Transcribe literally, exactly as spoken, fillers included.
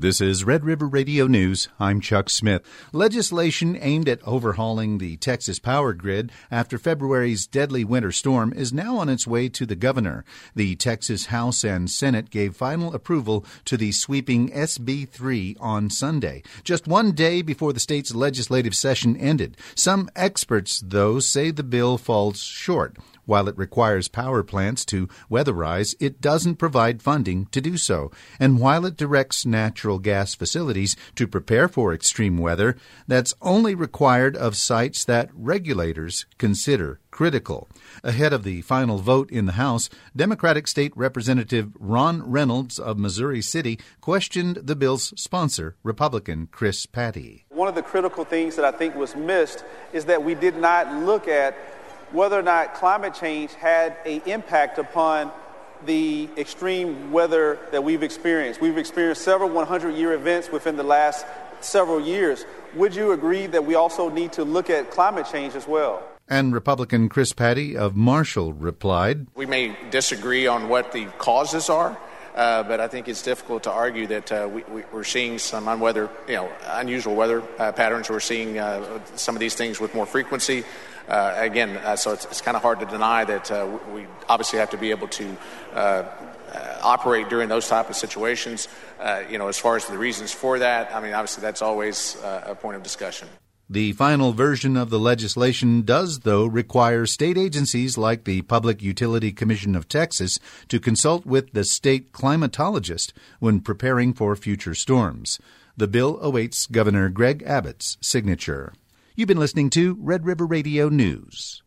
This is Red River Radio News. I'm Chuck Smith. Legislation aimed at overhauling the Texas power grid after February's deadly winter storm is now on its way to the governor. The Texas House and Senate gave final approval to the sweeping S B three on Sunday, just one day before the state's legislative session ended. Some experts, though, say the bill falls short. While it requires power plants to weatherize, it doesn't provide funding to do so. And while it directs natural gas facilities to prepare for extreme weather, that's only required of sites that regulators consider critical. Ahead of the final vote in the House, Democratic State Representative Ron Reynolds of Missouri City questioned the bill's sponsor, Republican Chris Patty. One of the critical things that I think was missed is that we did not look at whether or not climate change had an impact upon the extreme weather that we've experienced. We've experienced several hundred-year events within the last several years. Would you agree that we also need to look at climate change as well? And Republican Chris Patty of Marshall replied, We may disagree on what the causes are, uh, but I think it's difficult to argue that uh, we, we, we're seeing some unweather, you know, unusual weather uh, patterns. We're seeing uh, some of these things with more frequency. Uh, again, uh, so it's, it's kind of hard to deny that uh, we obviously have to be able to uh, uh, operate during those type of situations. Uh, you know, as far as the reasons for that, I mean, obviously that's always uh, a point of discussion. The final version of the legislation does, though, require state agencies like the Public Utility Commission of Texas to consult with the state climatologist when preparing for future storms. The bill awaits Governor Greg Abbott's signature. You've been listening to Red River Radio News.